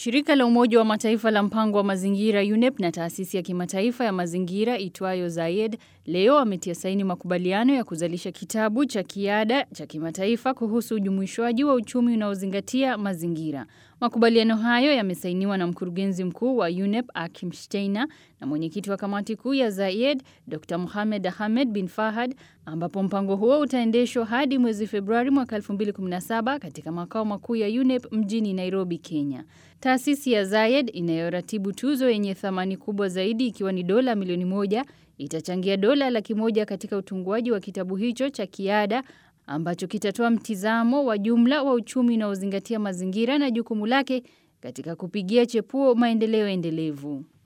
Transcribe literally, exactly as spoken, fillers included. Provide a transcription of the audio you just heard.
Shirika la Umoja wa Mataifa la Mpango wa Mazingira U N E P na taasisi ya kimataifa ya mazingira itwayo Zayed leo wametia saini makubaliano ya kuzalisha kitabu cha kiada cha kimataifa kuhusu ujumuishwaji wa uchumi unaozingatia mazingira. Makubaliano hayo yamesainiwa na mkurugenzi mkuu wa U N E P Akim Steiner na mwenyekiti wa kamati kuu ya Zayed Dokta Mohamed Ahmed bin Fahad, ambapo mpango huo utaendeshwa hadi mwezi Februari mwaka elfu mbili kumi na saba katika makao makuu ya U N E P mjini Nairobi, Kenya. Taasisi ya Zayed inayoratibu tuzo yenye thamani kubwa zaidi ikiwa ni dola milioni moja itachangia dola laki moja katika utunguaji wa kitabu hicho cha kiada ambacho kitatoa mtizamo wa jumla wa uchumi unaozingatia mazingira na jukumu lake katika kupigia chepuo maendeleo endelevu.